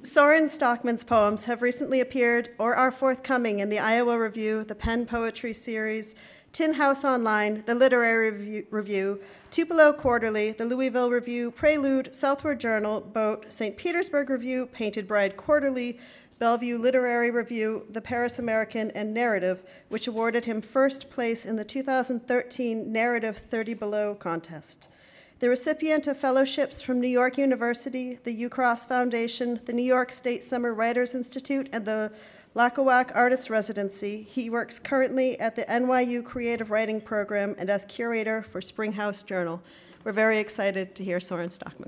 Soren Stockman's poems have recently appeared or are forthcoming in the Iowa Review, the Penn Poetry Series, Tin House Online, the Literary Review, Tupelo Quarterly, the Louisville Review, Prelude, Southward Journal, Boat, St. Petersburg Review, Painted Bride Quarterly, Bellevue Literary Review, the Paris American, and Narrative, which awarded him first place in the 2013 Narrative 30 Below contest. The recipient of fellowships from New York University, the UCross Foundation, the New York State Summer Writers Institute, and the Lackawanna Artist Residency, he works currently at the NYU Creative Writing Program and as curator for Springhouse Journal. We're very excited to hear Soren Stockman.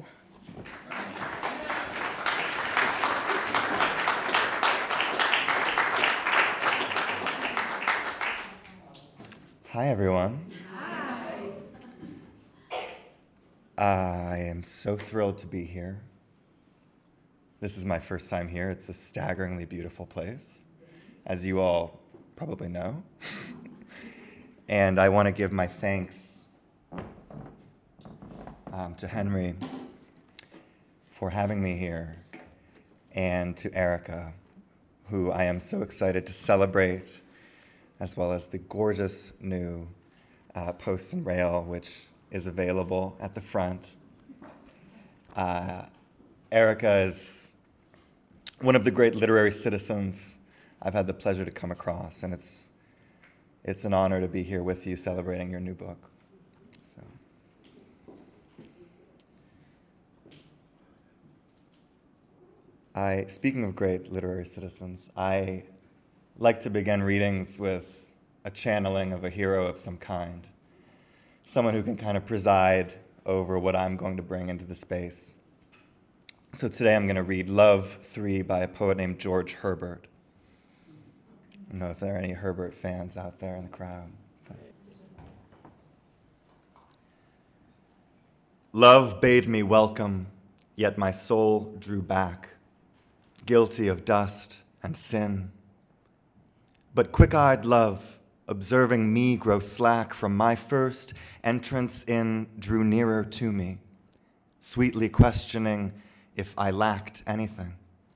Hi, everyone. I am so thrilled to be here. This is my first time here. It's a staggeringly beautiful place, as you all probably know. And I want to give my thanks to Henry for having me here, and to Erica, who I am so excited to celebrate, as well as the gorgeous new Post and Rail, which is available at the front. Erica is one of the great literary citizens I've had the pleasure to come across, and it's an honor to be here with you celebrating your new book. Speaking of great literary citizens, I like to begin readings with a channeling of a hero of some kind. Someone who can kind of preside over what I'm going to bring into the space. So today I'm going to read Love 3 by a poet named George Herbert. I don't know if there are any Herbert fans out there in the crowd. But. Love bade me welcome, yet my soul drew back, guilty of dust and sin. But quick-eyed love, observing me grow slack from my first entrance in, drew nearer to me, sweetly questioning if I lacked anything.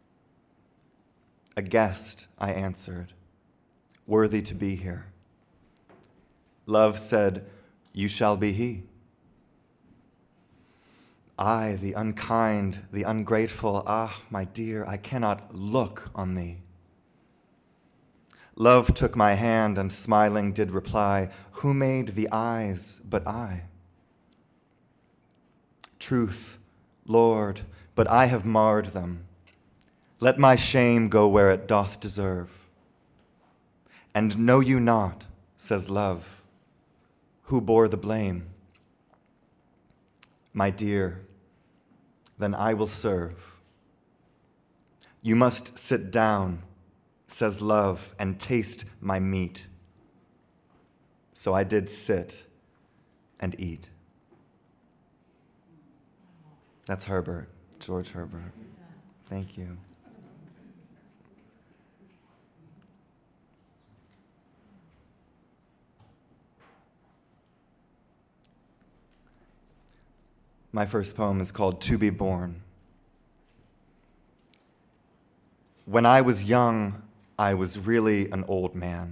A guest, I answered, worthy to be here. Love said, you shall be he. I, the unkind, the ungrateful, ah, my dear, I cannot look on thee. Love took my hand and smiling did reply, who made the eyes but I? Truth, Lord, but I have marred them. Let my shame go where it doth deserve. And know you not, says love, who bore the blame? My dear, then I will serve. You must sit down, says love, and taste my meat. So I did sit and eat. That's Herbert, George Herbert. Thank you. My first poem is called To Be Born. When I was young, I was really an old man.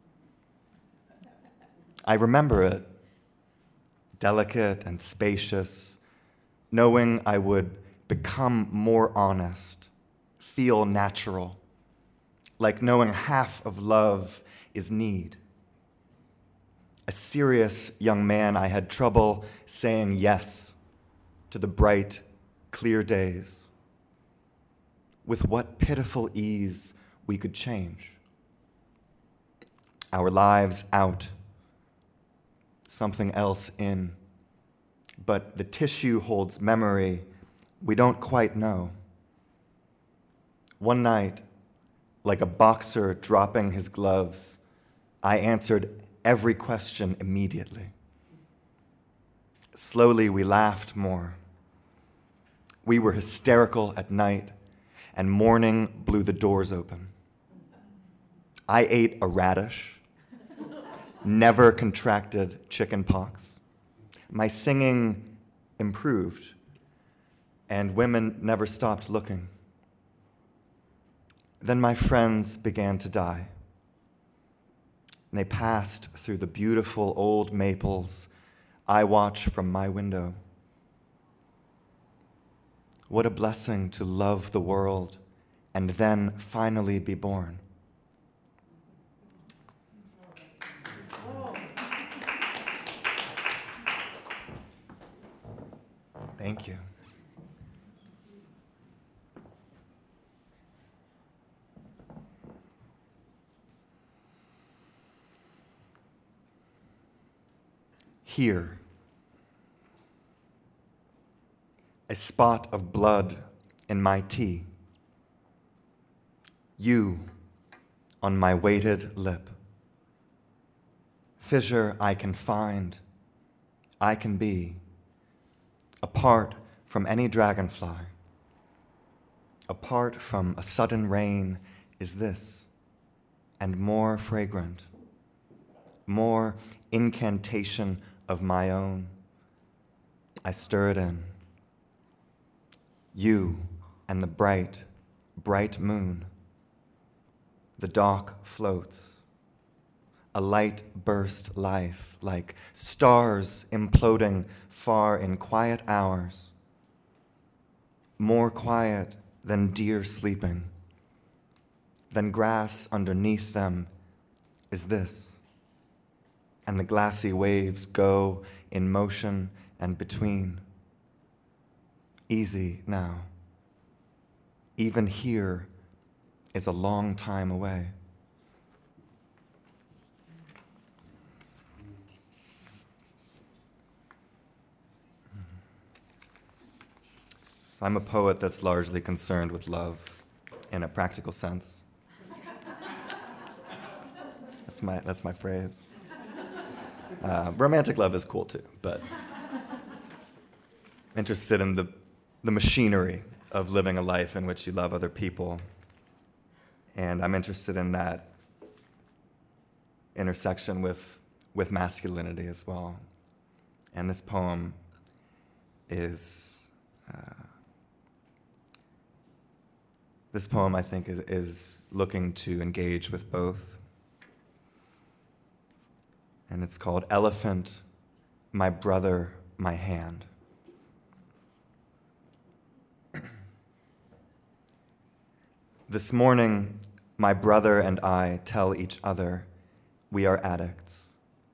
I remember it, delicate and spacious, knowing I would become more honest, feel natural, like knowing half of love is need. A serious young man, I had trouble saying yes to the bright, clear days. With what pitiful ease we could change. Our lives out, something else in, but the tissue holds memory we don't quite know. One night, like a boxer dropping his gloves, I answered every question immediately. Slowly, we laughed more. We were hysterical at night, and morning blew the doors open. I ate a radish, never contracted chicken pox. My singing improved, and women never stopped looking. Then my friends began to die. And they passed through the beautiful old maples I watch from my window. What a blessing to love the world and then finally be born. Thank you. Here, a spot of blood in my tea. You on my weighted lip. Fissure I can find, I can be, apart from any dragonfly, apart from a sudden rain is this, and more fragrant, more incantation of my own. I stir it in. You and the bright, bright moon. The dock floats. A light burst life like stars imploding far in quiet hours. More quiet than deer sleeping. Than grass underneath them is this. And the glassy waves go in motion and between. Easy now. Even here is a long time away. So I'm a poet that's largely concerned with love in a practical sense. That's my phrase. Romantic love is cool too, but interested in the machinery of living a life in which you love other people. And I'm interested in that intersection with masculinity as well. And this poem I think, is looking to engage with both. And it's called Elephant, My Brother, My Hand. This morning, my brother and I tell each other we are addicts.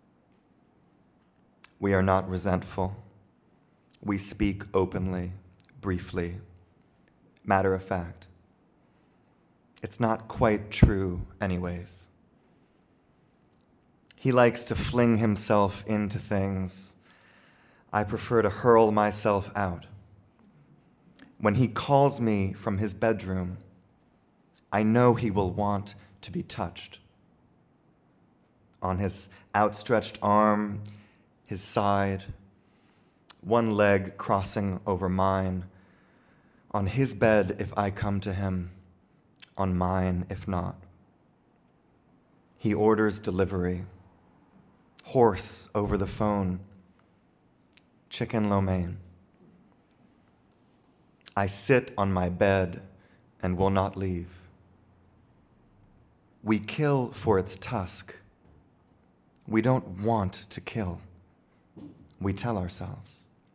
We are not resentful. We speak openly, briefly, matter of fact. It's not quite true anyways. He likes to fling himself into things. I prefer to hurl myself out. When he calls me from his bedroom, I know he will want to be touched. On his outstretched arm, his side, one leg crossing over mine. On his bed if I come to him, on mine if not. He orders delivery. Horse over the phone. Chicken lo mein. I sit on my bed and will not leave. We kill for its tusk. We don't want to kill. We tell ourselves.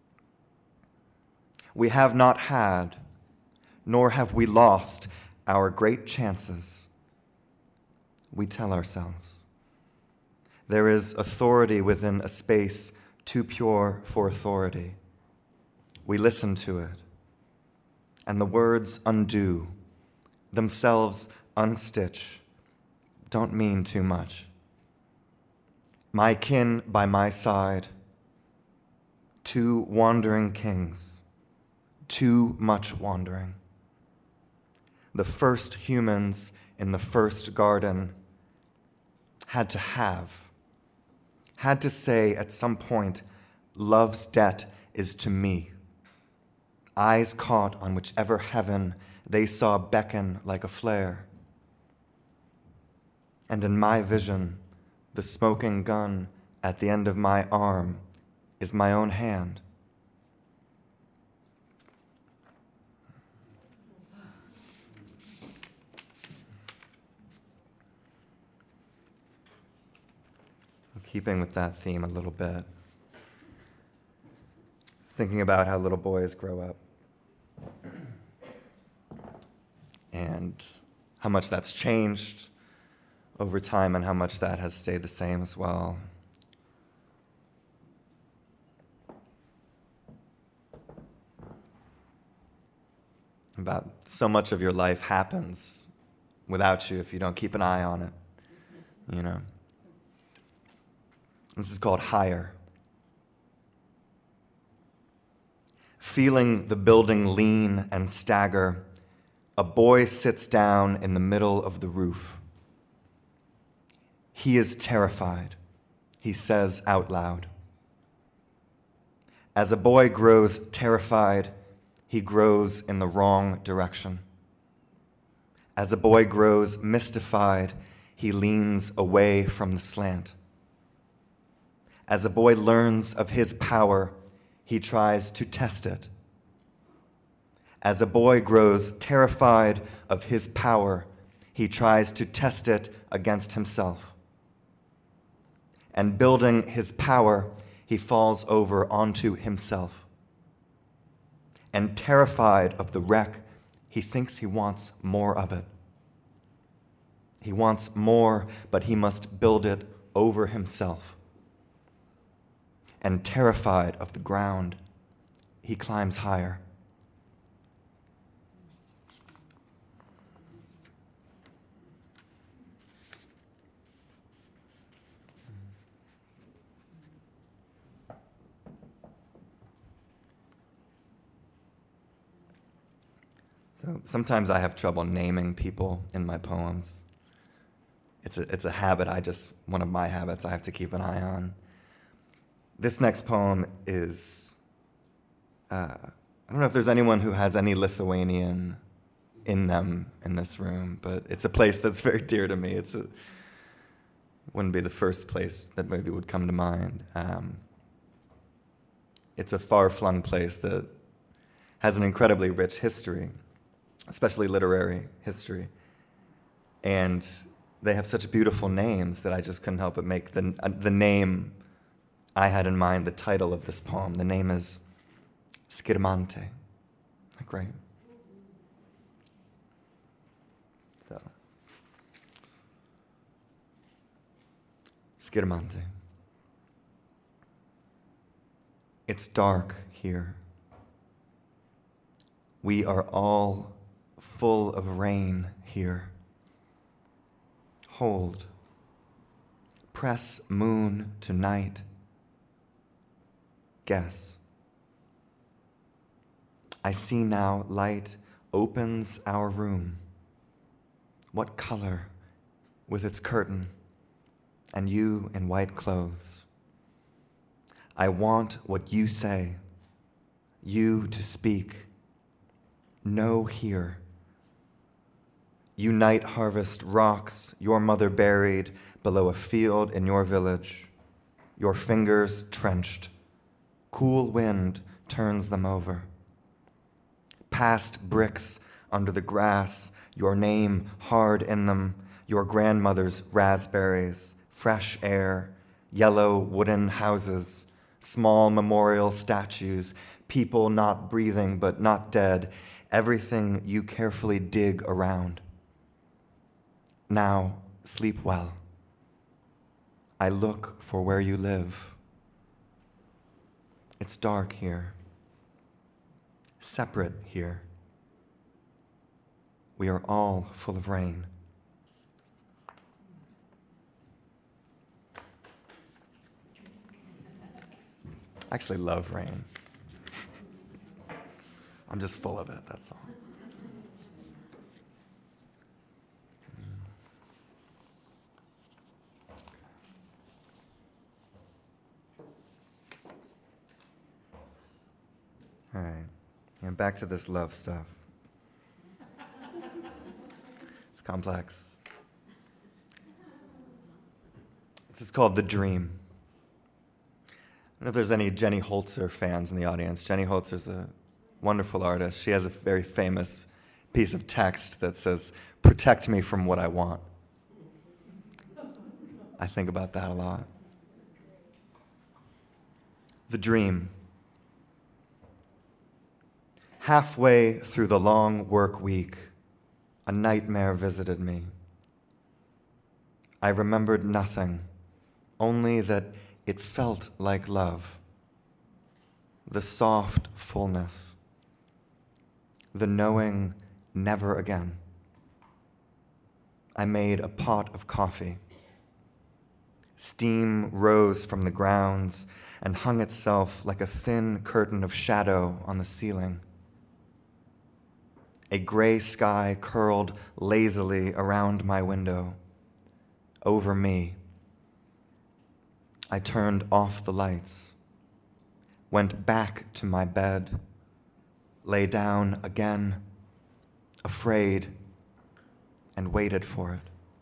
We have not had, nor have we lost our great chances. We tell ourselves. There is authority within a space too pure for authority. We listen to it, and the words undo, themselves unstitch, don't mean too much. My kin by my side, two wandering kings, too much wandering. The first humans in the first garden had to say at some point, love's debt is to me. Eyes caught on whichever heaven they saw beckon like a flare. And in my vision, the smoking gun at the end of my arm is my own hand. keeping with that theme a little bit. I was thinking about how little boys grow up and how much that's changed over time and how much that has stayed the same as well. About so much of your life happens without you if you don't keep an eye on it, you know. This is called higher. Feeling the building lean and stagger, a boy sits down in the middle of the roof. He is terrified, he says out loud. As a boy grows terrified, he grows in the wrong direction. As a boy grows mystified, he leans away from the slant. As a boy learns of his power, he tries to test it. As a boy grows terrified of his power, he tries to test it against himself. And building his power, he falls over onto himself. And terrified of the wreck, he thinks he wants more of it. He wants more, but he must build it over himself. And terrified of the ground, he climbs higher. So sometimes I have trouble naming people in my poems. It's a habit, one of my habits I have to keep an eye on. This next poem is, I don't know if there's anyone who has any Lithuanian in them in this room, but it's a place that's very dear to me. Wouldn't be the first place that maybe would come to mind. It's a far-flung place that has an incredibly rich history, especially literary history. And they have such beautiful names that I just couldn't help but make the name I had in mind, the title of this poem. The name is Scirmante. Isn't that great? So, Scirmante. It's dark here. We are all full of rain here. Hold. Press moon to night. Guess. I see now light opens our room. What color with its curtain and you in white clothes? I want what you say, you to speak. No here. You night harvest rocks your mother buried below a field in your village, your fingers trenched. Cool wind turns them over. Past bricks under the grass, your name hard in them, your grandmother's raspberries, fresh air, yellow wooden houses, small memorial statues, people not breathing but not dead, everything you carefully dig around. Now, sleep well. I look for where you live. It's dark here, separate here. We are all full of rain. I actually love rain. I'm just full of it, that's all. All right, and back to this love stuff. It's complex. This is called The Dream. I don't know if there's any Jenny Holzer fans in the audience. Jenny Holzer's a wonderful artist. She has a very famous piece of text that says, "Protect me from what I want." I think about that a lot. The dream. Halfway through the long work week, a nightmare visited me. I remembered nothing, only that it felt like love. The soft fullness, the knowing never again. I made a pot of coffee. Steam rose from the grounds and hung itself like a thin curtain of shadow on the ceiling. A gray sky curled lazily around my window, over me. I turned off the lights, went back to my bed, lay down again, afraid, and waited for it.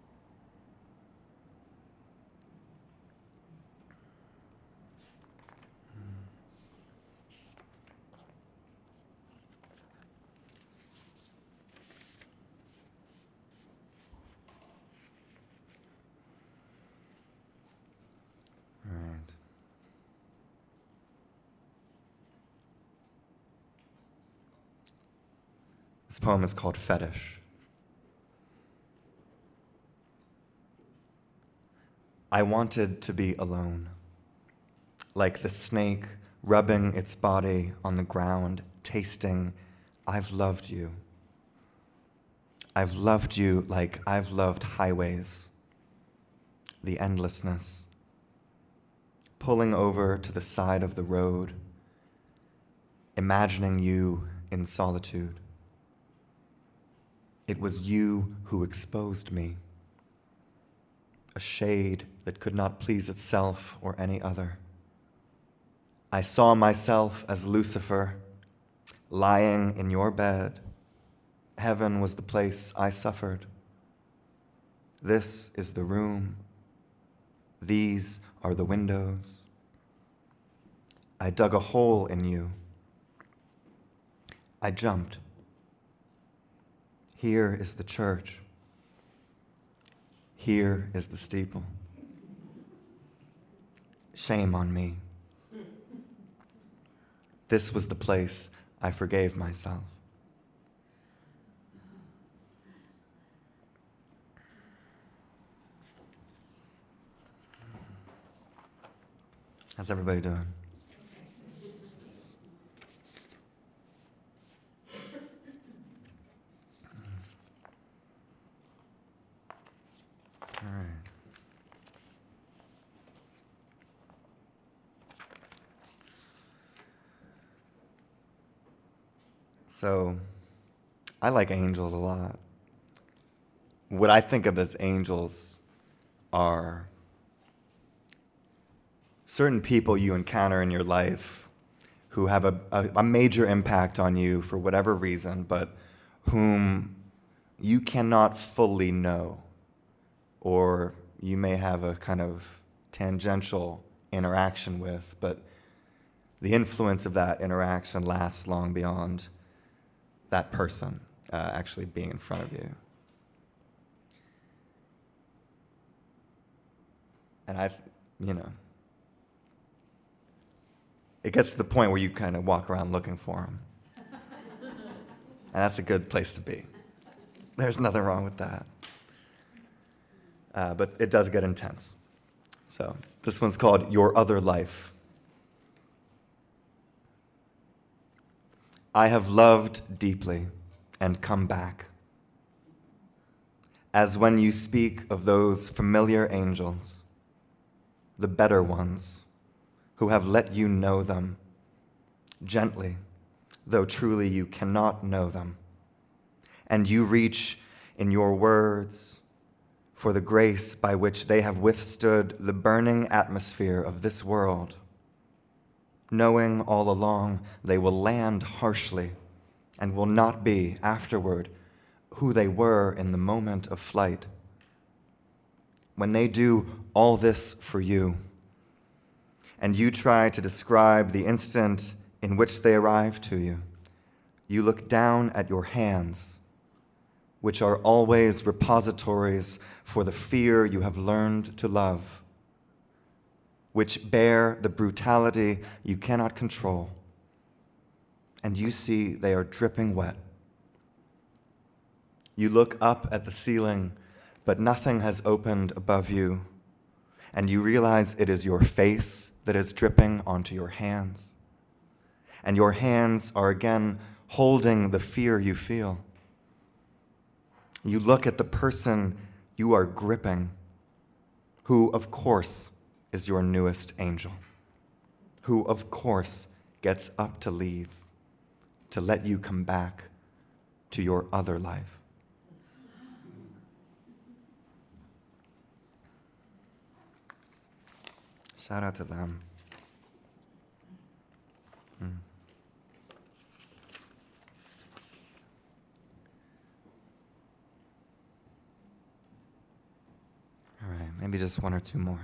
This poem is called Fetish. I wanted to be alone, like the snake rubbing its body on the ground, tasting, I've loved you. I've loved you like I've loved highways, the endlessness, pulling over to the side of the road, imagining you in solitude. It was you who exposed me, a shade that could not please itself or any other. I saw myself as Lucifer, lying in your bed. Heaven was the place I suffered. This is the room. These are the windows. I dug a hole in you. I jumped. Here is the church. Here is the steeple. Shame on me. This was the place I forgave myself. How's everybody doing? All right. So, I like angels a lot. What I think of as angels are certain people you encounter in your life who have a major impact on you for whatever reason, but whom you cannot fully know. Or you may have a kind of tangential interaction with, but the influence of that interaction lasts long beyond that person actually being in front of you. And it gets to the point where you kind of walk around looking for them. And that's a good place to be. There's nothing wrong with that. But it does get intense. So this one's called Your Other Life. I have loved deeply and come back. As when you speak of those familiar angels, the better ones, who have let you know them, gently, though truly you cannot know them. And you reach in your words for the grace by which they have withstood the burning atmosphere of this world, knowing all along they will land harshly and will not be afterward who they were in the moment of flight. When they do all this for you, and you try to describe the instant in which they arrive to you, you look down at your hands, which are always repositories for the fear you have learned to love. which bear the brutality you cannot control, and you see they are dripping wet. You look up at the ceiling, but nothing has opened above you, and you realize it is your face that is dripping onto your hands, and your hands are again holding the fear you feel. You look at the person you are gripping, who, of course, is your newest angel, who, of course, gets up to leave, to let you come back to your other life. Shout out to them. All right, maybe just one or two more.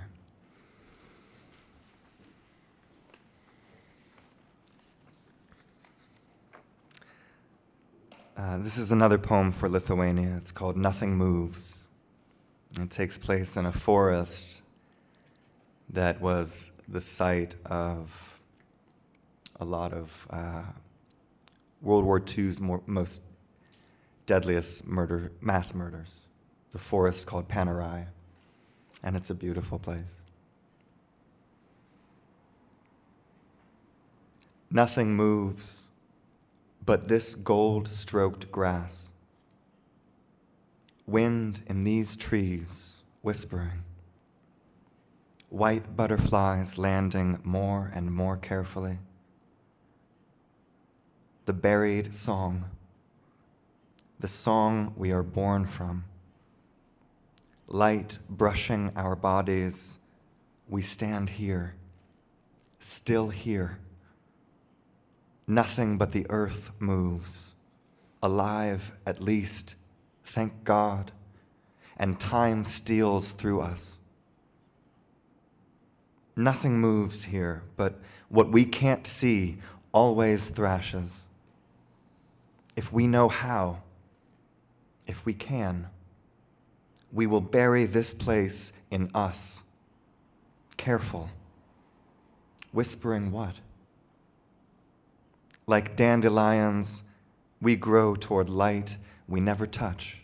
This is another poem for Lithuania. It's called Nothing Moves. It takes place in a forest that was the site of a lot of World War II's most deadliest mass murders. It's a forest called Panerai, and it's a beautiful place. Nothing moves but this gold-stroked grass. Wind in these trees whispering. White butterflies landing more and more carefully. The buried song, the song we are born from. Light brushing our bodies, we stand here, still here. Nothing but the earth moves, alive at least, thank God, and time steals through us. Nothing moves here, but what we can't see always thrashes. If we know how, if we can, we will bury this place in us. Careful. Whispering what? Like dandelions, we grow toward light we never touch.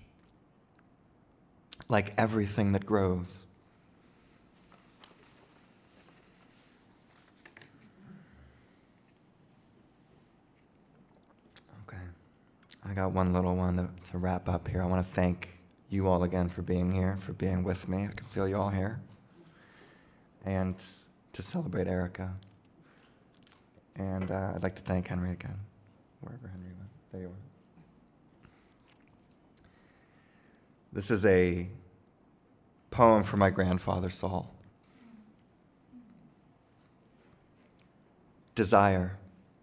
Like everything that grows. Okay, I got one little one to wrap up here. I want to thank you all again for being here, for being with me. I can feel you all here. And to celebrate Erica. And I'd like to thank Henry again, wherever Henry went. There you are. This is a poem for my grandfather, Saul. Desire.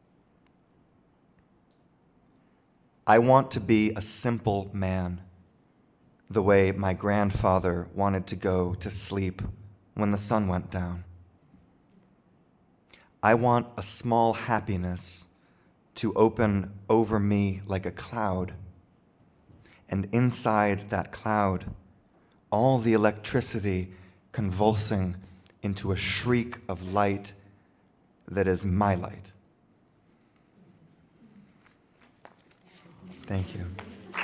I want to be a simple man, the way my grandfather wanted to go to sleep when the sun went down. I want a small happiness to open over me like a cloud, and inside that cloud, all the electricity convulsing into a shriek of light that is my light. Thank you.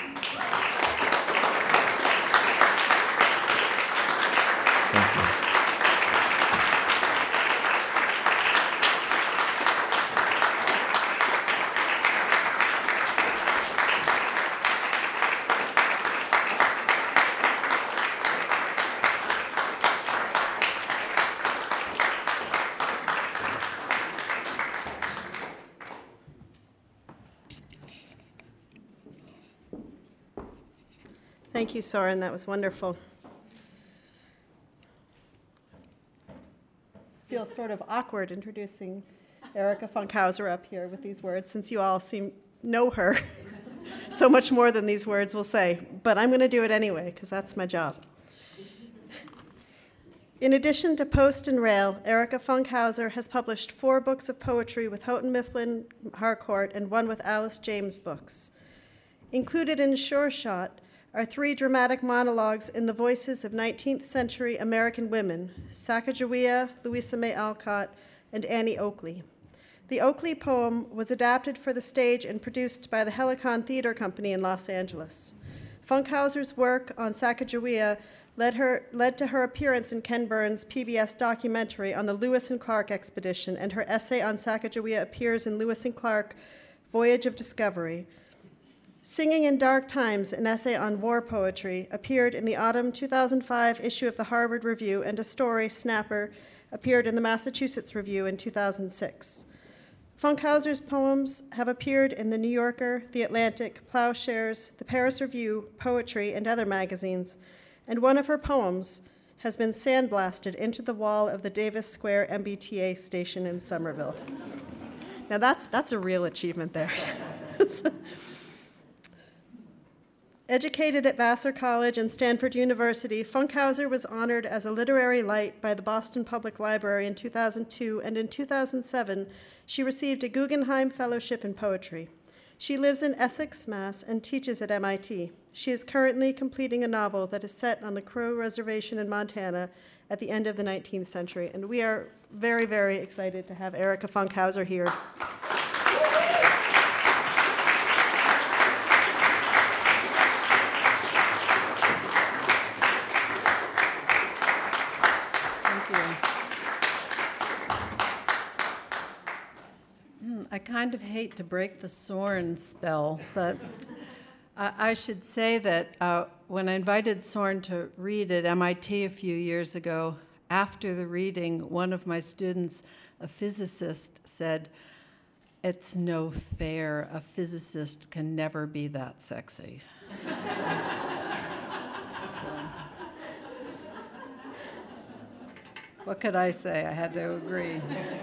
Thank you. Thank you, Soren. That was wonderful. I feel sort of awkward introducing Erica Funkhauser up here with these words, since you all know her so much more than these words will say. But I'm going to do it anyway, because that's my job. In addition to Post and Rail, Erica Funkhauser has published 4 books of poetry with Houghton Mifflin Harcourt and 1 with Alice James Books. Included in Sure Shot are 3 dramatic monologues in the voices of 19th century American women, Sacagawea, Louisa May Alcott, and Annie Oakley. The Oakley poem was adapted for the stage and produced by the Helicon Theater Company in Los Angeles. Funkhauser's work on Sacagawea led to her appearance in Ken Burns' PBS documentary on the Lewis and Clark expedition, and her essay on Sacagawea appears in Lewis and Clark, Voyage of Discovery. Singing in Dark Times, an essay on war poetry, appeared in the autumn 2005 issue of the Harvard Review, and a story, Snapper, appeared in the Massachusetts Review in 2006. Funkhauser's poems have appeared in The New Yorker, The Atlantic, Plowshares, the Paris Review, Poetry, and other magazines, and one of her poems has been sandblasted into the wall of the Davis Square MBTA station in Somerville. Now that's a real achievement there. Educated at Vassar College and Stanford University, Funkhauser was honored as a literary light by the Boston Public Library in 2002, and in 2007, she received a Guggenheim Fellowship in Poetry. She lives in Essex, Mass., and teaches at MIT. She is currently completing a novel that is set on the Crow Reservation in Montana at the end of the 19th century, and we are very, very excited to have Erica Funkhauser here. I kind of hate to break the Soren spell, but I should say that when I invited Soren to read at MIT a few years ago, after the reading, one of my students, a physicist, said, "It's no fair. A physicist can never be that sexy." What could I say? I had to agree.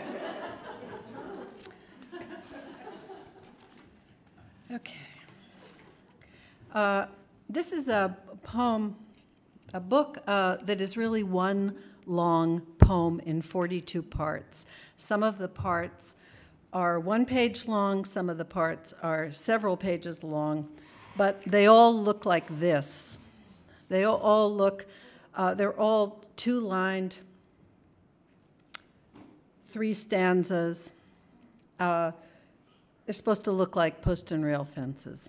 Okay. This is a poem, a book that is really one long poem in 42 parts. Some of the parts are 1 page long, some of the parts are several pages long, but they all look like this. They all look, they're all 2-lined, 3 stanzas. They're supposed to look like post and rail fences.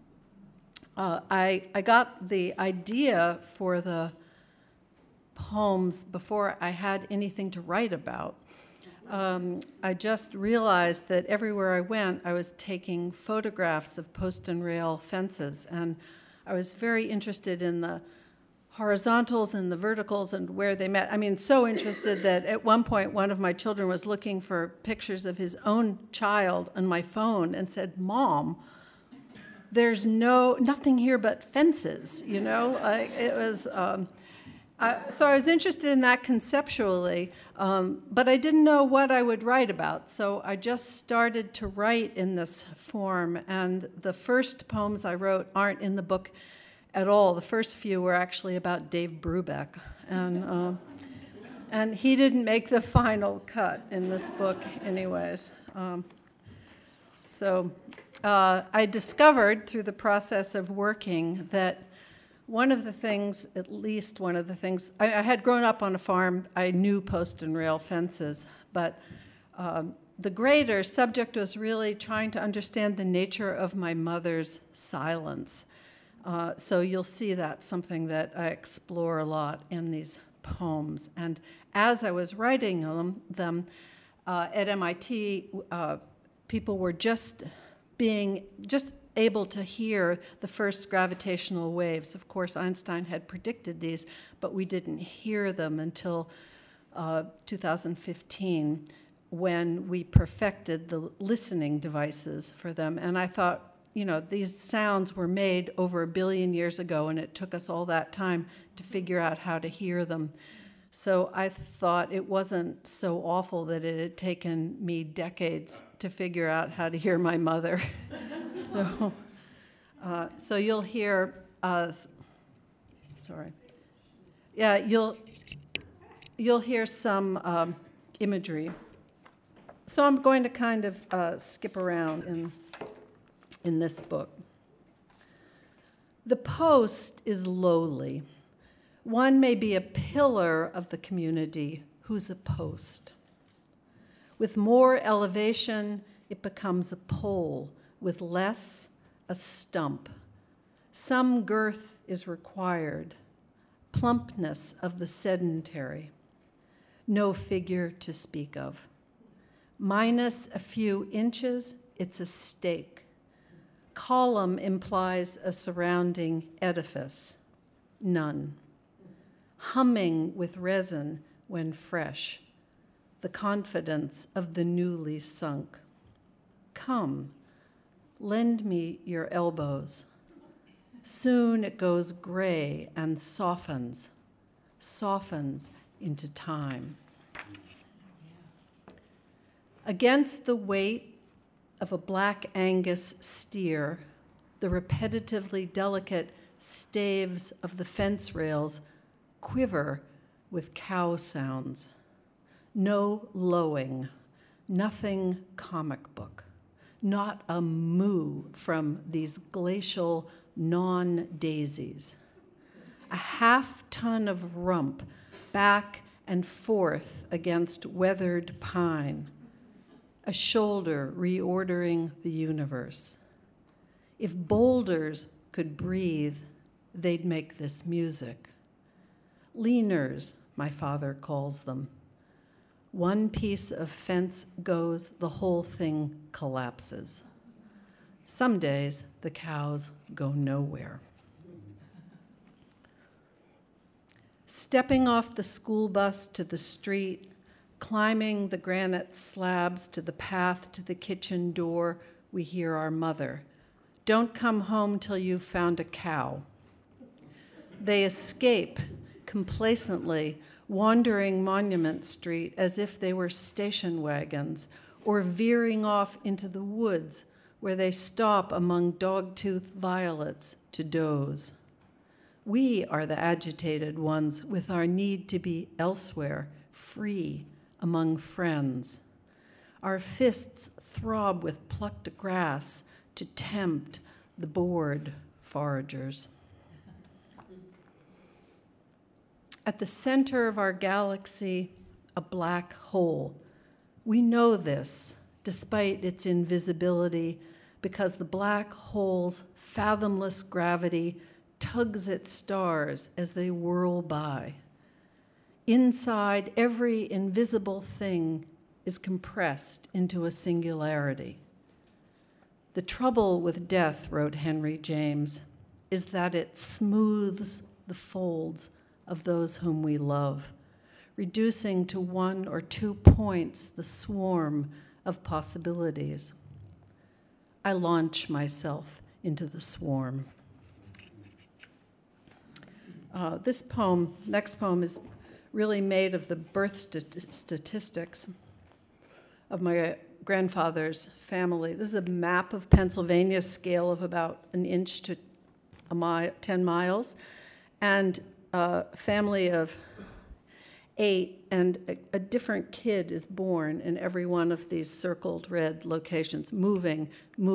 I got the idea for the poems before I had anything to write about. I just realized that everywhere I went, I was taking photographs of post and rail fences, and I was very interested in the horizontals and the verticals and where they met. I mean, so interested that at one point one of my children was looking for pictures of his own child on my phone and said, "Mom, there's nothing here but fences," you know? It was, so I was interested in that conceptually, but I didn't know what I would write about, so I just started to write in this form, and the first poems I wrote aren't in the book at all. The first few were actually about Dave Brubeck, and he didn't make the final cut in this book anyways. I discovered through the process of working that one of the things, at least one of the things, I had grown up on a farm, I knew post and rail fences, but the greater subject was really trying to understand the nature of my mother's silence. So you'll see that's something that I explore a lot in these poems. And as I was writing them at MIT, people were just able to hear the first gravitational waves. Of course, Einstein had predicted these, but we didn't hear them until 2015, when we perfected the listening devices for them. And I thought, you know, these sounds were made over 1 billion years ago, and it took us all that time to figure out how to hear them. So I thought it wasn't so awful that it had taken me decades to figure out how to hear my mother. So you'll hear, you'll hear some imagery. So I'm going to kind of skip around in this book. The post is lowly. One may be a pillar of the community who's a post. With more elevation, it becomes a pole. With less, a stump. Some girth is required, plumpness of the sedentary. No figure to speak of. Minus a few inches, it's a stake. Column implies a surrounding edifice. None. Humming with resin when fresh. The confidence of the newly sunk. Come, lend me your elbows. Soon it goes gray and softens into time. Against the weight of a black Angus steer, the repetitively delicate staves of the fence rails quiver with cow sounds. No lowing, nothing comic book, not a moo from these glacial non-daisies. A half-ton of rump back and forth against weathered pine, a shoulder reordering the universe. If boulders could breathe, they'd make this music. Leaners, my father calls them. One piece of fence goes, the whole thing collapses. Some days, the cows go nowhere. Stepping off the school bus to the street, climbing the granite slabs to the path to the kitchen door, we hear our mother. Don't come home till you've found a cow. They escape complacently, wandering Monument Street as if they were station wagons, or veering off into the woods where they stop among dog-tooth violets to doze. We are the agitated ones with our need to be elsewhere, free, among friends. Our fists throb with plucked grass to tempt the bored foragers. At the center of our galaxy, a black hole. We know this, despite its invisibility, because the black hole's fathomless gravity tugs at stars as they whirl by. Inside, every invisible thing is compressed into a singularity. The trouble with death, wrote Henry James, is that it smooths the folds of those whom we love, reducing to 1 or 2 points the swarm of possibilities. I launch myself into the swarm. This poem, next poem, is really made of the birth statistics of my grandfather's family. This is a map of Pennsylvania, scale of about 1 inch to 10 miles, and a family of 8, and a different kid is born in every one of these circled red locations, moving.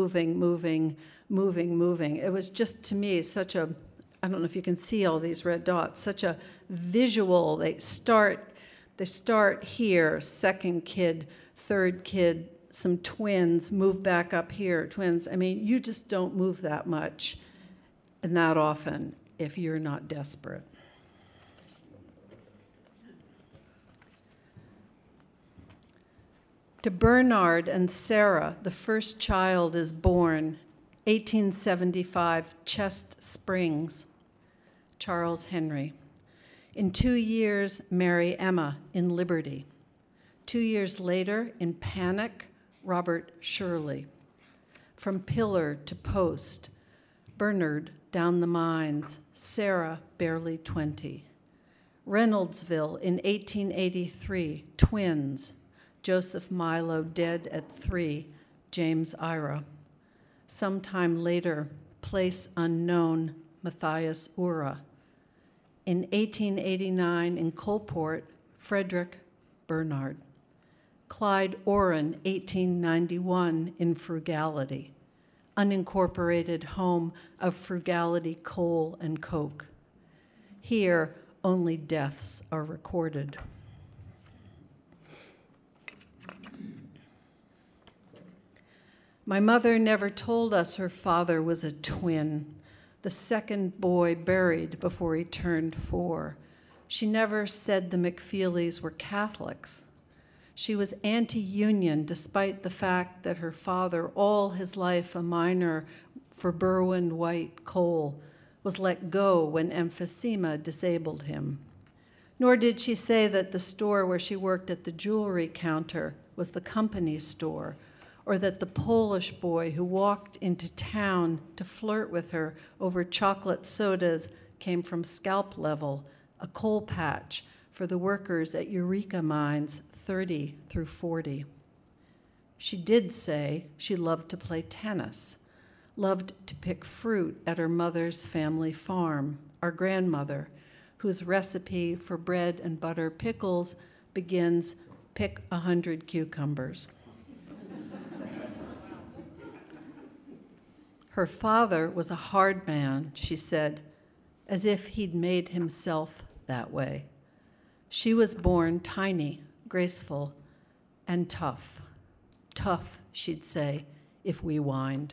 It was just, to me, such a, I don't know if you can see all these red dots, such a visual. They start here, second kid, third kid, some twins, move back up here, twins. I mean, you just don't move that much and that often if you're not desperate. To Bernard and Sarah, the first child is born, 1875, Chest Springs, Charles Henry. In 2 years, marry Emma in Liberty. 2 years later, in Panic, Robert Shirley. From pillar to post, Bernard down the mines, Sarah barely 20. Reynoldsville in 1883, twins, Joseph Milo dead at 3, James Ira. Sometime later, place unknown, Matthias Ura. In 1889, in Coalport, Frederick Bernard. Clyde Orrin, 1891, in Frugality. unincorporated home of frugality, coal, and coke. Here, only deaths are recorded. My mother never told us her father was a twin, the second boy buried before he turned 4. She never said the McFeelys were Catholics. She was anti-union despite the fact that her father, all his life a miner for Berwind White coal, was let go when emphysema disabled him. Nor did she say that the store where she worked at the jewelry counter was the company store, or that the Polish boy who walked into town to flirt with her over chocolate sodas came from Scalp Level, a coal patch for the workers at Eureka Mines 30 through 40. She did say she loved to play tennis, loved to pick fruit at her mother's family farm, our grandmother, whose recipe for bread and butter pickles begins, pick 100 cucumbers. Her father was a hard man, she said, as if he'd made himself that way. She was born tiny, graceful, and tough. Tough, she'd say, if we whined.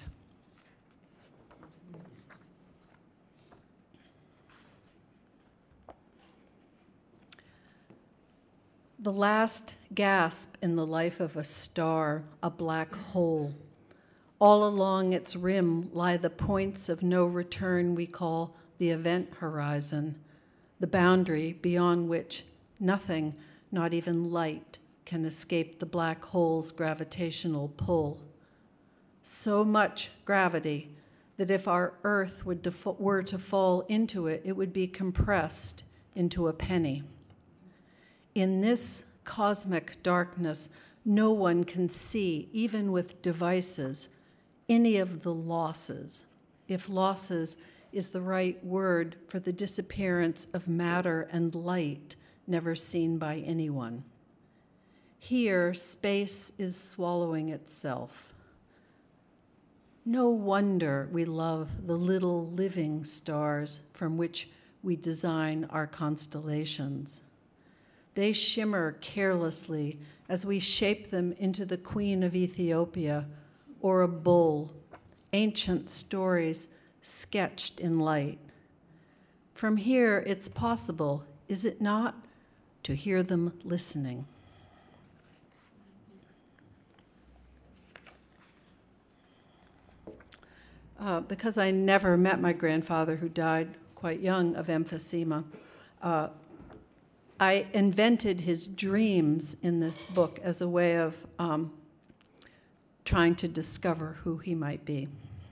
The last gasp in the life of a star, a black hole. All along its rim lie the points of no return we call the event horizon, the boundary beyond which nothing, not even light, can escape the black hole's gravitational pull. So much gravity that if our Earth were to fall into it, it would be compressed into a penny. In this cosmic darkness, no one can see, even with devices, any of the losses, if losses is the right word for the disappearance of matter and light never seen by anyone. Here, space is swallowing itself. No wonder we love the little living stars from which we design our constellations. They shimmer carelessly as we shape them into the Queen of Ethiopia or a bull, ancient stories sketched in light. From here, it's possible, is it not, to hear them listening. Because I never met my grandfather, who died quite young of emphysema, I invented his dreams in this book as a way of trying to discover who he might be.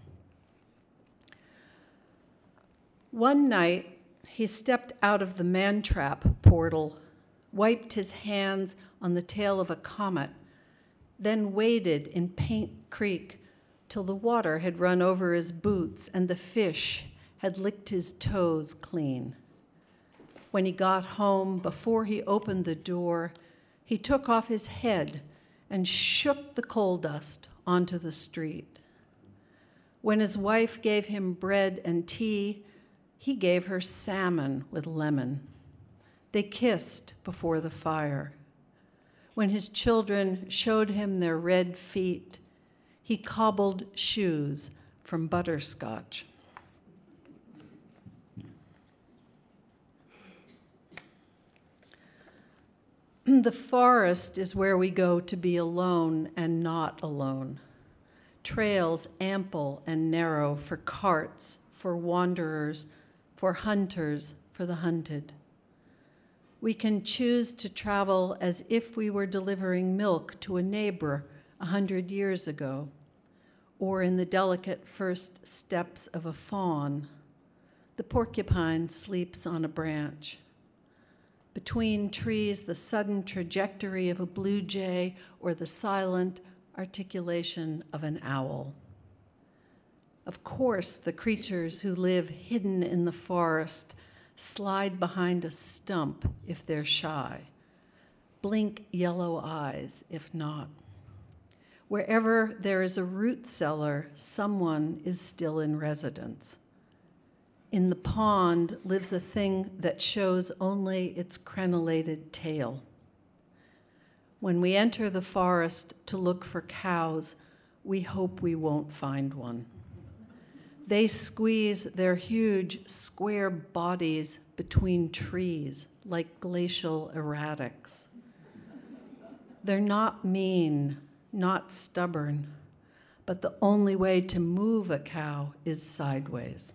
One night, he stepped out of the man-trap portal, wiped his hands on the tail of a comet, then waded in Paint Creek till the water had run over his boots and the fish had licked his toes clean. When he got home, before he opened the door, he took off his head and shook the coal dust onto the street. When his wife gave him bread and tea, he gave her salmon with lemon. They kissed before the fire. When his children showed him their red feet, he cobbled shoes from butterscotch. The forest is where we go to be alone and not alone. Trails ample and narrow for carts, for wanderers, for hunters, for the hunted. We can choose to travel as if we were delivering milk to a neighbor 100 years ago, or in the delicate first steps of a fawn. The porcupine sleeps on a branch. Between trees, the sudden trajectory of a blue jay or the silent articulation of an owl. Of course, the creatures who live hidden in the forest slide behind a stump if they're shy, blink yellow eyes if not. Wherever there is a root cellar, someone is still in residence. In the pond lives a thing that shows only its crenellated tail. When we enter the forest to look for cows, we hope we won't find one. They squeeze their huge, square bodies between trees like glacial erratics. They're not mean, not stubborn, but the only way to move a cow is sideways.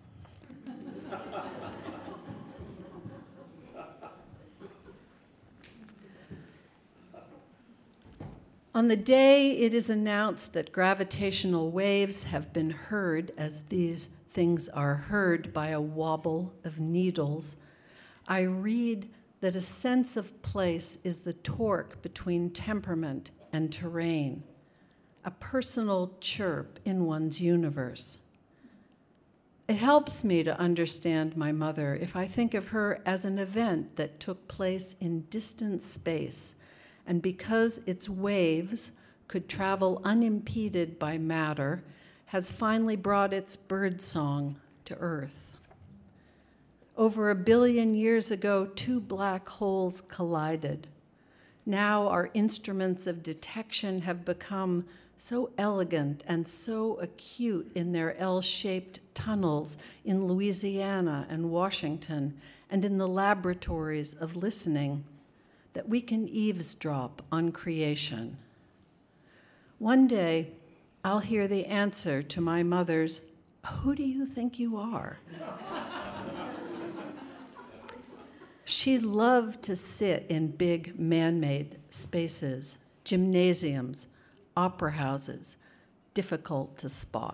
On the day it is announced that gravitational waves have been heard, as these things are heard by a wobble of needles, I read that a sense of place is the torque between temperament and terrain, a personal chirp in one's universe. It helps me to understand my mother if I think of her as an event that took place in distant space, and because its waves could travel unimpeded by matter, has finally brought its birdsong to Earth. Over 1 billion years ago, 2 black holes collided. Now our instruments of detection have become so elegant and so acute in their L-shaped tunnels in Louisiana and Washington and in the laboratories of listening that we can eavesdrop on creation. One day, I'll hear the answer to my mother's, "Who do you think you are?" She loved to sit in big man-made spaces, gymnasiums, opera houses, difficult to spot.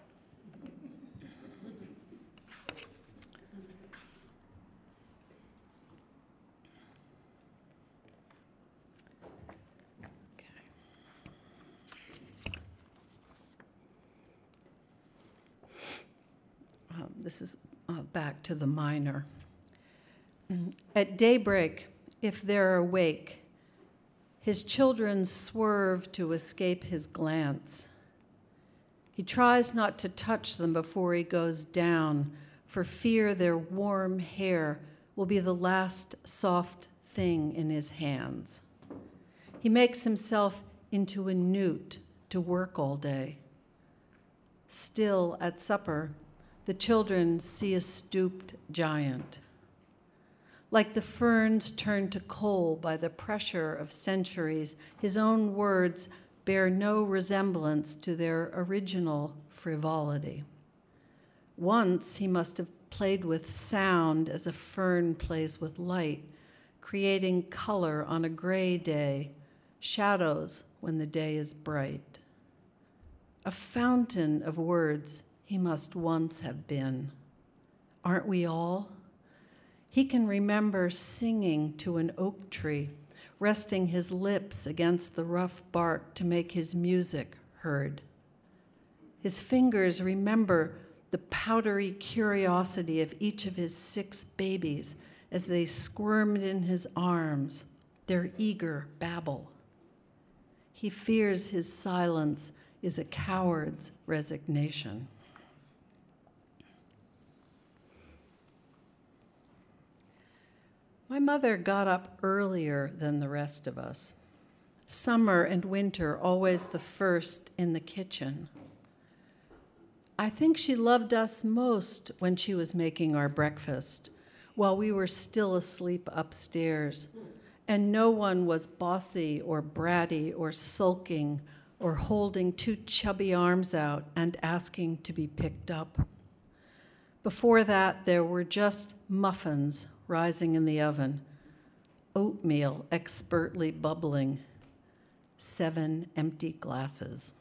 This is back to the miner. At daybreak, if they're awake, his children swerve to escape his glance. He tries not to touch them before he goes down, for fear their warm hair will be the last soft thing in his hands. He makes himself into a newt to work all day. Still, at supper, the children see a stooped giant. Like the ferns turned to coal by the pressure of centuries, his own words bear no resemblance to their original frivolity. Once he must have played with sound as a fern plays with light, creating color on a gray day, shadows when the day is bright. A fountain of words he must once have been. Aren't we all? He can remember singing to an oak tree, resting his lips against the rough bark to make his music heard. His fingers remember the powdery curiosity of each of his 6 babies as they squirmed in his arms, their eager babble. He fears his silence is a coward's resignation. My mother got up earlier than the rest of us. Summer and winter always the first in the kitchen. I think she loved us most when she was making our breakfast, while we were still asleep upstairs, and no one was bossy or bratty or sulking or holding 2 chubby arms out and asking to be picked up. Before that, there were just muffins rising in the oven, oatmeal expertly bubbling, 7 empty glasses.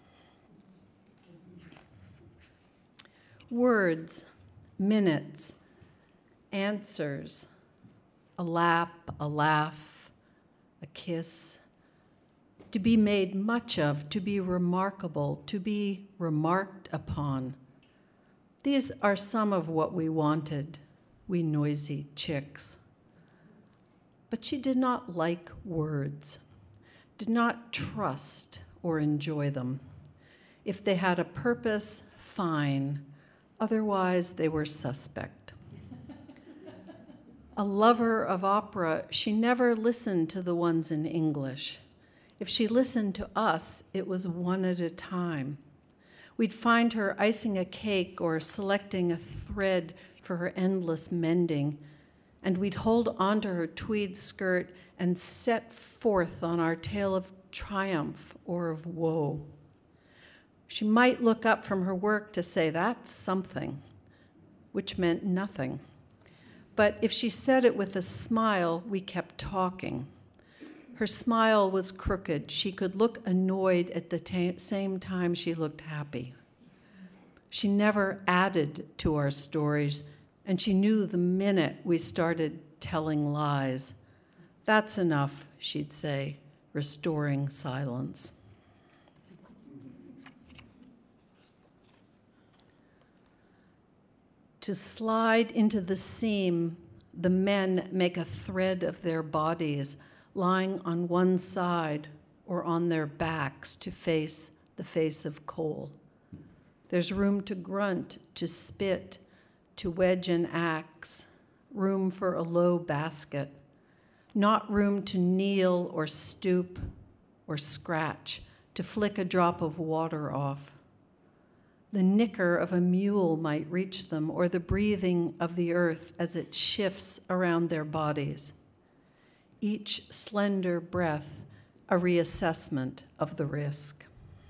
Words, minutes, answers, a lap, a laugh, a kiss, to be made much of, to be remarkable, to be remarked upon. These are some of what we wanted, we noisy chicks. But she did not like words, did not trust or enjoy them. If they had a purpose, fine. Otherwise, they were suspect. A lover of opera, she never listened to the ones in English. If she listened to us, it was one at a time. We'd find her icing a cake or selecting a thread for her endless mending, and we'd hold onto her tweed skirt and set forth on our tale of triumph or of woe. She might look up from her work to say, "That's something," which meant nothing. But if she said it with a smile, we kept talking. Her smile was crooked. She could look annoyed at the same time she looked happy. She never added to our stories, and she knew the minute we started telling lies. "That's enough," she'd say, restoring silence. To slide into the seam, the men make a thread of their bodies, lying on one side or on their backs to face the face of coal. There's room to grunt, to spit, to wedge an axe, room for a low basket, not room to kneel or stoop or scratch, to flick a drop of water off. The nicker of a mule might reach them, or the breathing of the earth as it shifts around their bodies. Each slender breath a reassessment of the risk.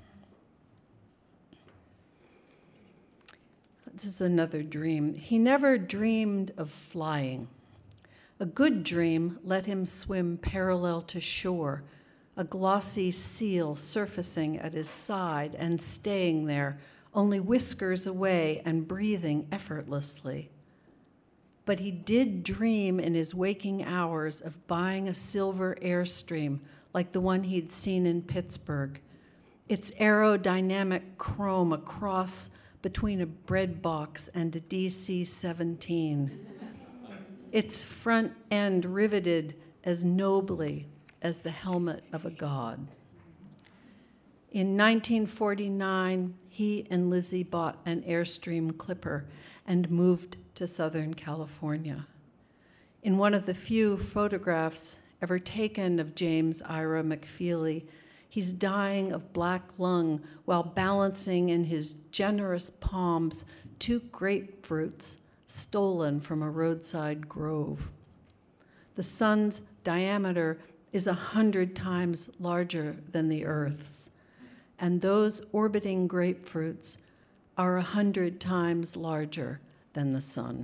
This is another dream. He never dreamed of flying. A good dream let him swim parallel to shore, a glossy seal surfacing at his side and staying there, only whiskers away and breathing effortlessly. But he did dream in his waking hours of buying a silver Airstream like the one he'd seen in Pittsburgh, its aerodynamic chrome across between a bread box and a DC-17, its front end riveted as nobly as the helmet of a god. In 1949, he and Lizzie bought an Airstream Clipper and moved to Southern California. In one of the few photographs ever taken of James Ira McFeely, he's dying of black lung while balancing in his generous palms 2 grapefruits stolen from a roadside grove. The sun's diameter is 100 times larger than the Earth's, and those orbiting grapefruits are 100 times larger than the sun.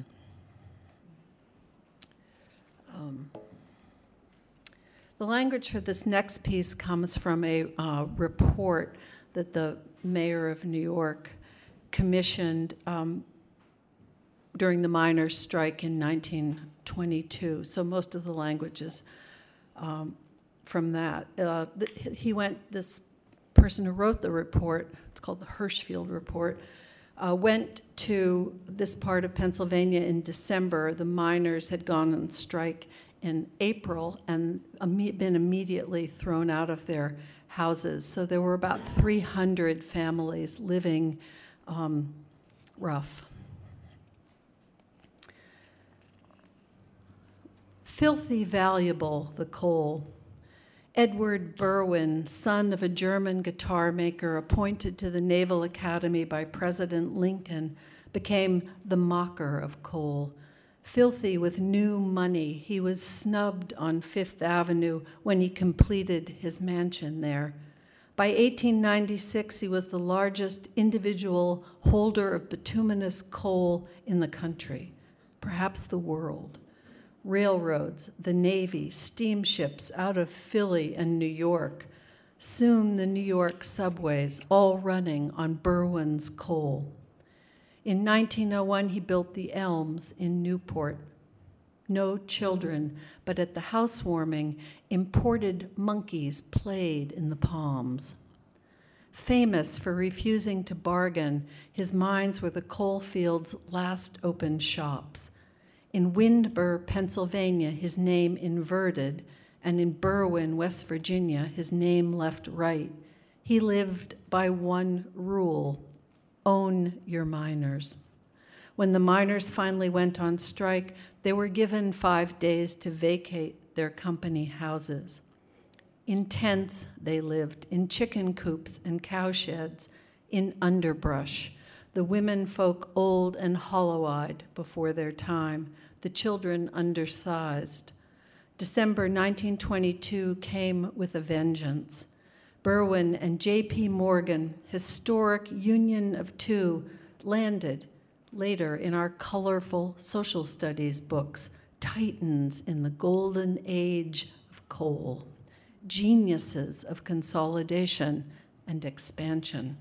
The language for this next piece comes from a report that the mayor of New York commissioned during the miners' strike in 1922. So most of the language is from that. This person who wrote the report, it's called the Hirschfield Report, went to this part of Pennsylvania in December. The miners had gone on strike in April and been immediately thrown out of their houses. So there were about 300 families living rough. Filthy valuable, the coal. Edward Berwin, son of a German guitar maker appointed to the Naval Academy by President Lincoln, became the mocker of coal. Filthy with new money, he was snubbed on Fifth Avenue when he completed his mansion there. By 1896, he was the largest individual holder of bituminous coal in the country, perhaps the world. Railroads, the Navy, steamships out of Philly and New York. Soon the New York subways, all running on Berwin's coal. In 1901, he built the Elms in Newport. No children, but at the housewarming, imported monkeys played in the palms. Famous for refusing to bargain, his mines were the coal fields' last open shops. In Windber, Pennsylvania, his name inverted, and in Berwyn, West Virginia, his name left right. He lived by one rule: own your miners. When the miners finally went on strike, they were given 5 days to vacate their company houses. In tents they lived, in chicken coops and cowsheds, in underbrush. The women folk old and hollow-eyed before their time, the children undersized. December 1922 came with a vengeance. Berwyn and J.P. Morgan, historic Union of Two, landed later in our colorful social studies books, titans in the golden age of coal, geniuses of consolidation and expansion.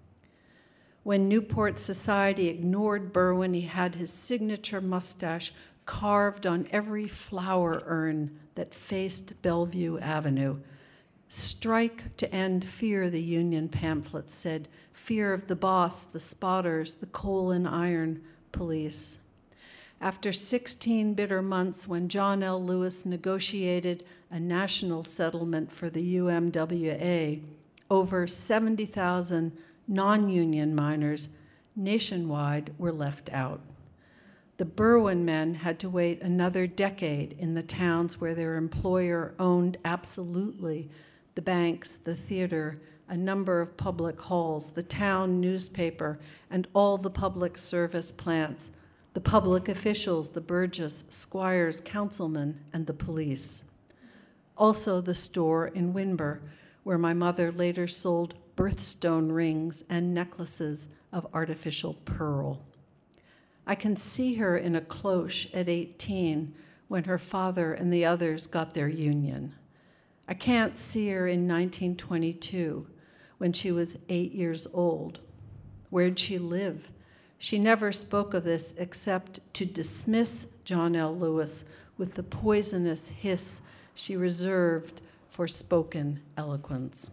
When Newport society ignored Berwyn, he had his signature mustache carved on every flower urn that faced Bellevue Avenue. Strike to end fear, the Union pamphlets said. Fear of the boss, the spotters, the coal and iron police. After 16 bitter months, when John L. Lewis negotiated a national settlement for the UMWA, over 70,000 non-union miners nationwide were left out. The Berwyn men had to wait another decade in the towns where their employer owned absolutely the banks, the theater, a number of public halls, the town newspaper, and all the public service plants, the public officials, the burgess, squires, councilmen, and the police. Also the store in Winburn, where my mother later sold birthstone rings and necklaces of artificial pearl. I can see her in a cloche at 18 when her father and the others got their union. I can't see her in 1922 when she was 8 years old. Where'd she live? She never spoke of this except to dismiss John L. Lewis with the poisonous hiss she reserved for spoken eloquence.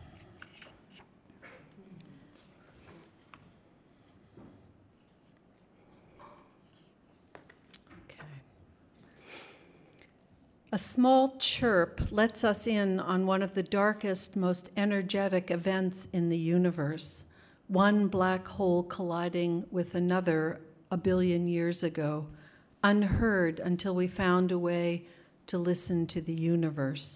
A small chirp lets us in on one of the darkest, most energetic events in the universe, one black hole colliding with another a billion years ago, unheard until we found a way to listen to the universe.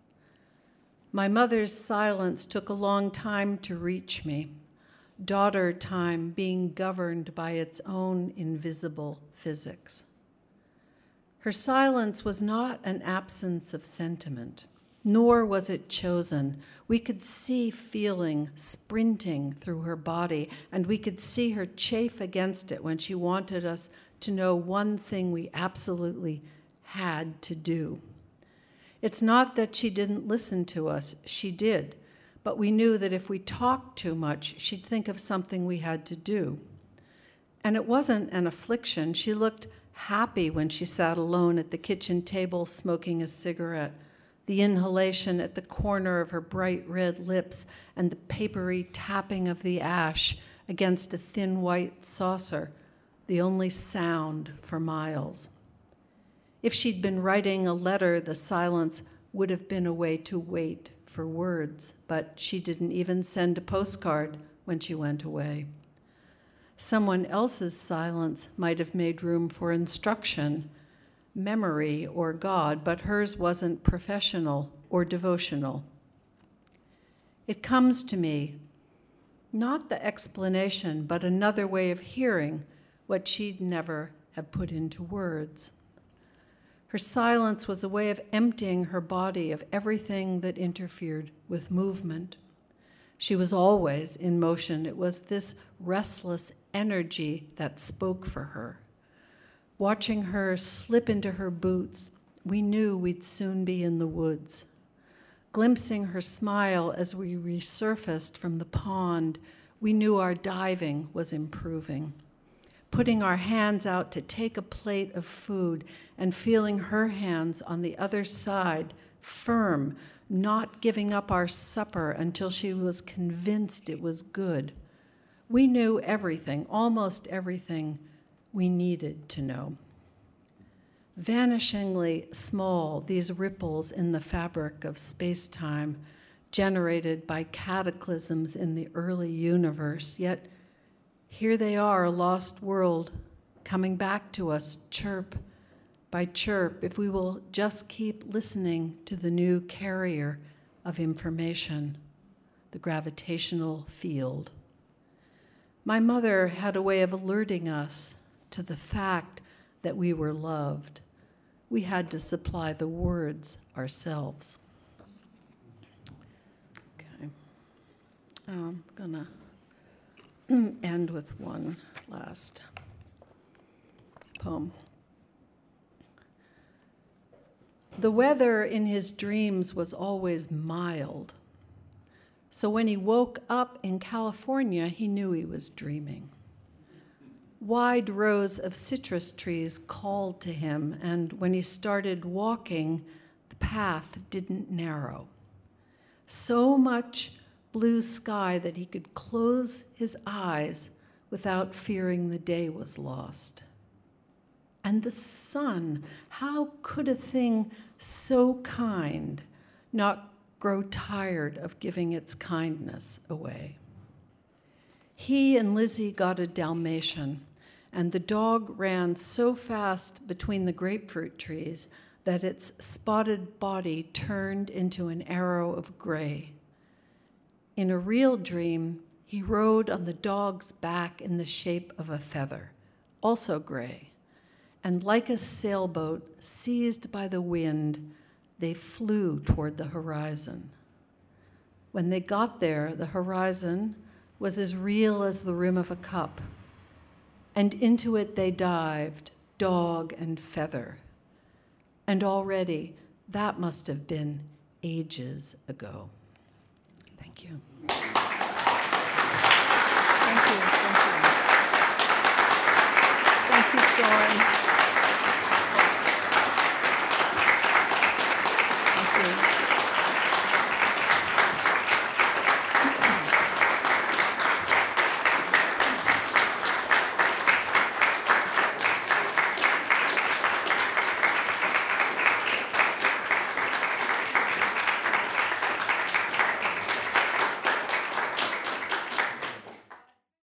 My mother's silence took a long time to reach me, daughter time being governed by its own invisible physics. Her silence was not an absence of sentiment, nor was it chosen. We could see feeling sprinting through her body, and we could see her chafe against it when she wanted us to know one thing we absolutely had to do. It's not that she didn't listen to us, she did, but we knew that if we talked too much, she'd think of something we had to do. And it wasn't an affliction. She looked happy when she sat alone at the kitchen table smoking a cigarette, the inhalation at the corner of her bright red lips and the papery tapping of the ash against a thin white saucer, the only sound for miles. If she'd been writing a letter, the silence would have been a way to wait for words, but she didn't even send a postcard when she went away. Someone else's silence might have made room for instruction, memory, or God, but hers wasn't professional or devotional. It comes to me, not the explanation, but another way of hearing what she'd never have put into words. Her silence was a way of emptying her body of everything that interfered with movement. She was always in motion. It was this restless energy that spoke for her. Watching her slip into her boots, we knew we'd soon be in the woods. Glimpsing her smile as we resurfaced from the pond, we knew our diving was improving. Putting our hands out to take a plate of food and feeling her hands on the other side, firm, not giving up our supper until she was convinced it was good. We knew everything, almost everything we needed to know. Vanishingly small, these ripples in the fabric of space-time, generated by cataclysms in the early universe, yet here they are, a lost world, coming back to us chirp by chirp, if we will just keep listening to the new carrier of information, the gravitational field. My mother had a way of alerting us to the fact that we were loved. We had to supply the words ourselves. Okay. I'm gonna end with one last poem. The weather in his dreams was always mild. So when he woke up in California, he knew he was dreaming. Wide rows of citrus trees called to him, and when he started walking, the path didn't narrow. So much blue sky that he could close his eyes without fearing the day was lost. And the sun, how could a thing so kind not grow tired of giving its kindness away? He and Lizzie got a Dalmatian, and the dog ran so fast between the grapefruit trees that its spotted body turned into an arrow of gray. In a real dream, he rode on the dog's back in the shape of a feather, also gray, and like a sailboat seized by the wind, they flew toward the horizon. When they got there, the horizon was as real as the rim of a cup, and into it they dived, dog and feather. And already, that must have been ages ago. Thank you. Thank you.